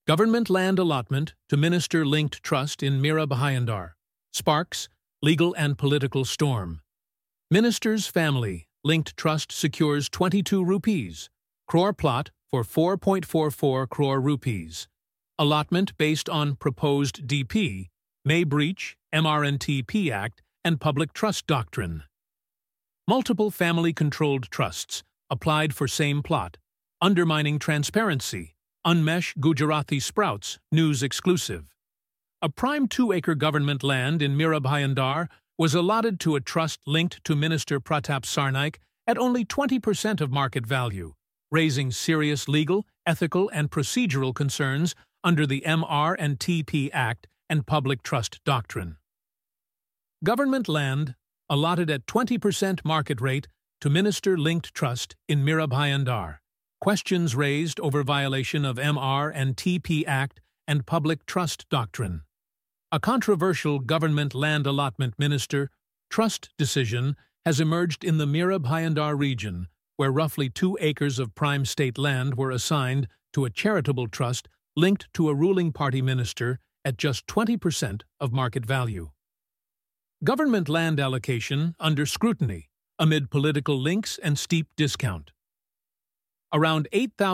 Government land allotment to minister-linked trust in Mira Bhayandar. Sparks, legal and political storm. Minister's family linked trust secures 22 rupees. Crore plot for 4.44 crore rupees. Allotment based on proposed DP may breach MRNTP Act and Public Trust Doctrine. Multiple family-controlled trusts applied for same plot, undermining transparency. Unmesh Gujarati Sprouts, news exclusive. A prime 2-acre government land in Mira Bhayandar was allotted to a trust linked to Minister Pratap Sarnaik at only 20% of market value, raising serious legal, ethical, and procedural concerns under the MR&TP Act and Public Trust Doctrine. Government land allotted at 20% market rate to minister-linked trust in Mira Bhayandar. Questions raised over violation of MR&TP Act and Public Trust Doctrine. A controversial government land allotment minister trust decision has emerged in the Mira Bhayandar region, where roughly 2 acres of prime state land were assigned to a charitable trust linked to a ruling party minister at just 20% of market value. Government land allocation under scrutiny amid political links and steep discount. Around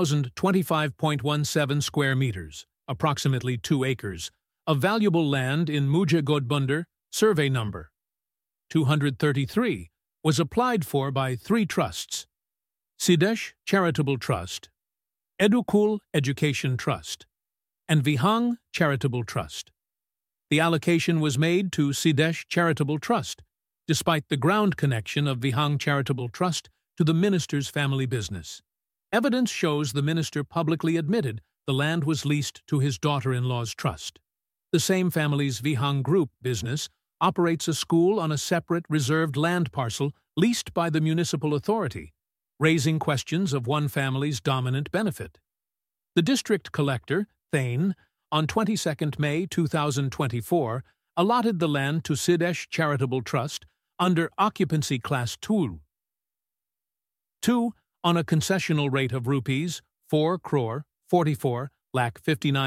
8,025.17 square meters, approximately 2 acres, of valuable land in Mujhe Godbunder, survey number 233, was applied for by 3 trusts: Sidesh Charitable Trust, Edukul Education Trust, and Vihang Charitable Trust. The allocation was made to Sidesh Charitable Trust, despite the ground connection of Vihang Charitable Trust to the minister's family business. Evidence shows the minister publicly admitted the land was leased to his daughter-in-law's trust. The same family's Vihang Group business operates a school on a separate reserved land parcel leased by the municipal authority, raising questions of one family's dominant benefit. The district collector, Thane, on 22 May 2024, allotted the land to Sidesh Charitable Trust under Occupancy Class 2 on a concessional rate of rupees 4 crore 44 lakh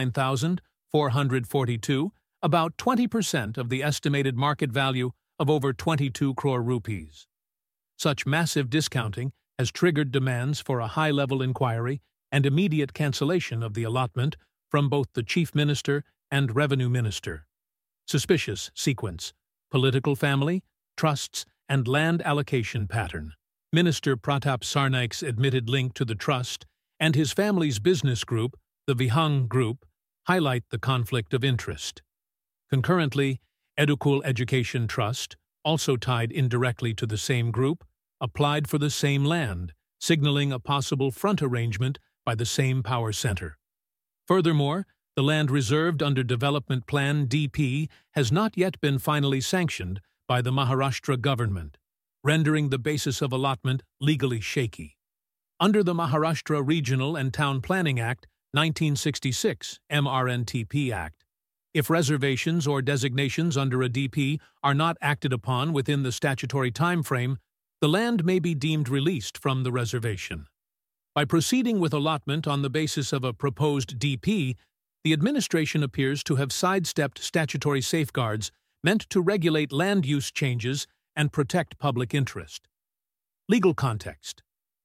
59,442, about 20% of the estimated market value of over 22 crore rupees. Such massive discounting has triggered demands for a high-level inquiry and immediate cancellation of the allotment from both the Chief Minister and Revenue Minister. Suspicious sequence: political family, trusts, and land allocation pattern. Minister Pratap Sarnaik's admitted link to the trust and his family's business group, the Vihang Group, highlight the conflict of interest. Concurrently, Edukul Education Trust, also tied indirectly to the same group, applied for the same land, signaling a possible front arrangement by the same power center. Furthermore, the land reserved under Development Plan DP has not yet been finally sanctioned by the Maharashtra government, rendering the basis of allotment legally shaky. Under the Maharashtra Regional and Town Planning Act, 1966, MRNTP Act, if reservations or designations under a DP are not acted upon within the statutory time frame, the land may be deemed released from the reservation. By proceeding with allotment on the basis of a proposed DP, the administration appears to have sidestepped statutory safeguards meant to regulate land use changes and protect public interest. Legal context: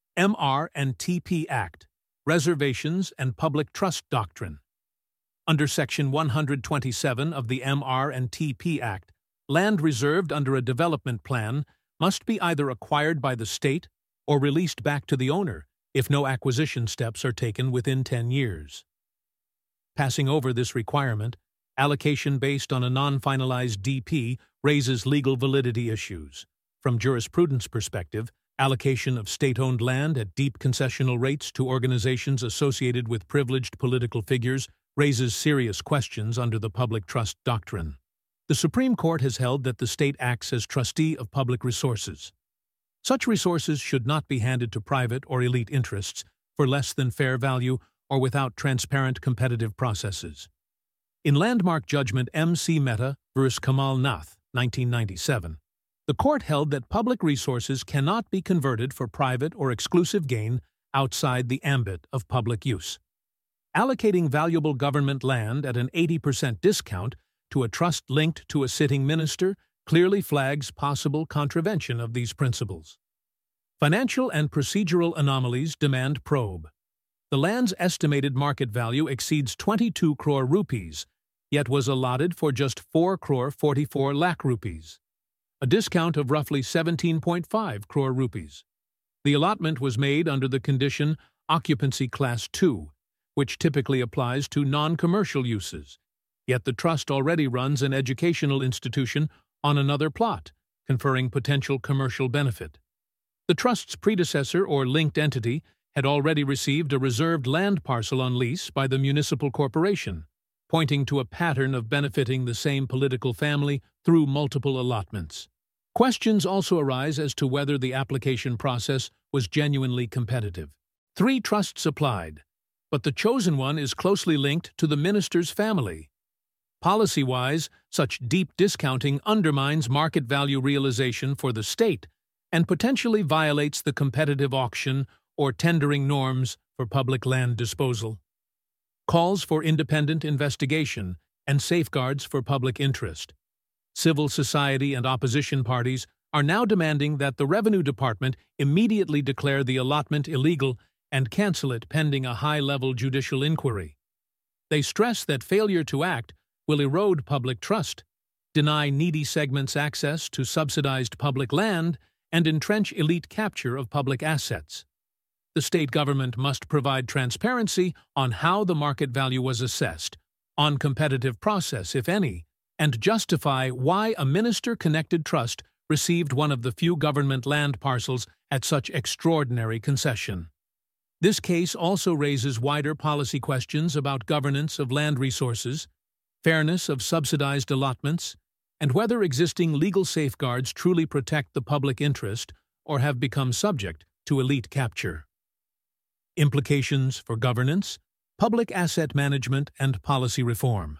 MR&TP Act, Reservations and Public Trust Doctrine. Under Section 127 of the MR&TP Act, land reserved under a development plan must be either acquired by the state or released back to the owner if no acquisition steps are taken within 10 years. Passing over this requirement, allocation based on a non-finalized DP raises legal validity issues. From jurisprudence perspective, allocation of state-owned land at deep concessional rates to organizations associated with privileged political figures raises serious questions under the public trust doctrine. The Supreme Court has held that the state acts as trustee of public resources. Such resources should not be handed to private or elite interests for less than fair value or without transparent competitive processes. In landmark judgment M.C. Mehta v. Kamal Nath, 1997, the court held that public resources cannot be converted for private or exclusive gain outside the ambit of public use. Allocating valuable government land at an 80% discount to a trust linked to a sitting minister clearly flags possible contravention of these principles. Financial and procedural anomalies demand probe. The land's estimated market value exceeds 22 crore rupees, yet was allotted for just 4 crore 44 lakh rupees, a discount of roughly 17.5 crore rupees. The allotment was made under the condition Occupancy Class 2, which typically applies to non-commercial uses, yet the trust already runs an educational institution on another plot, conferring potential commercial benefit. The trust's predecessor or linked entity had already received a reserved land parcel on lease by the municipal corporation, pointing to a pattern of benefiting the same political family through multiple allotments. Questions also arise as to whether the application process was genuinely competitive. 3 trusts applied, but the chosen one is closely linked to the minister's family. Policy-wise, such deep discounting undermines market value realization for the state and potentially violates the competitive auction or tendering norms for public land disposal. Calls for independent investigation and safeguards for public interest. Civil society and opposition parties are now demanding that the Revenue Department immediately declare the allotment illegal and cancel it pending a high-level judicial inquiry. They stress that failure to act will erode public trust, deny needy segments access to subsidized public land, and entrench elite capture of public assets. The state government must provide transparency on how the market value was assessed, on competitive process, if any, and justify why a minister-connected trust received one of the few government land parcels at such extraordinary concession. This case also raises wider policy questions about governance of land resources, fairness of subsidized allotments, and whether existing legal safeguards truly protect the public interest or have become subject to elite capture. Implications for governance, public asset management, and policy reform.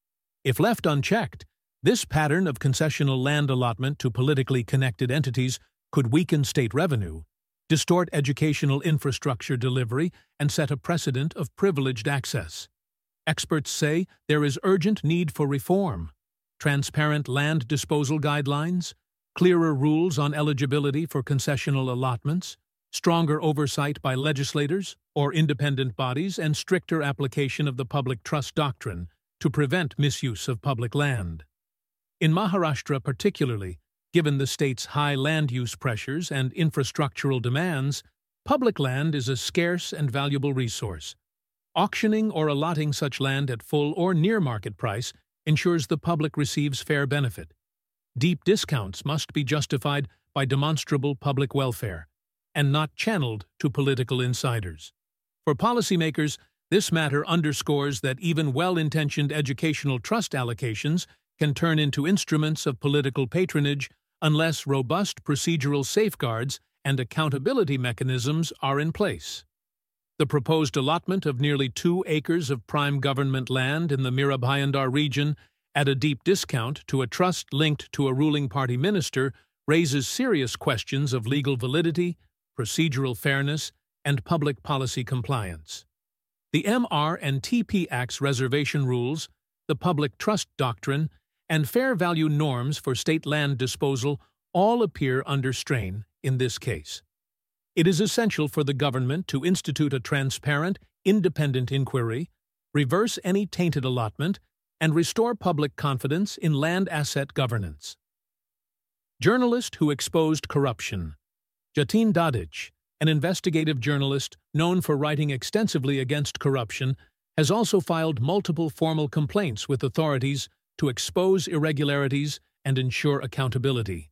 If left unchecked, this pattern of concessional land allotment to politically connected entities could weaken state revenue, distort educational infrastructure delivery, and set a precedent of privileged access. Experts say there is urgent need for reform, transparent land disposal guidelines, clearer rules on eligibility for concessional allotments, stronger oversight by legislators or independent bodies, and stricter application of the public trust doctrine to prevent misuse of public land. In Maharashtra particularly, given the state's high land use pressures and infrastructural demands, public land is a scarce and valuable resource. Auctioning or allotting such land at full or near market price ensures the public receives fair benefit. Deep discounts must be justified by demonstrable public welfare and not channeled to political insiders. For policymakers, this matter underscores that even well-intentioned educational trust allocations can turn into instruments of political patronage unless robust procedural safeguards and accountability mechanisms are in place. The proposed allotment of nearly 2 acres of prime government land in the Mira Bhayandar region at a deep discount to a trust linked to a ruling party minister raises serious questions of legal validity, procedural fairness, and public policy compliance. The MR and TP Act's reservation rules, the public trust doctrine, and fair value norms for state land disposal all appear under strain in this case. It is essential for the government to institute a transparent, independent inquiry, reverse any tainted allotment, and restore public confidence in land asset governance. Journalist who exposed corruption. Jatin Dadich, an investigative journalist known for writing extensively against corruption, has also filed multiple formal complaints with authorities to expose irregularities and ensure accountability.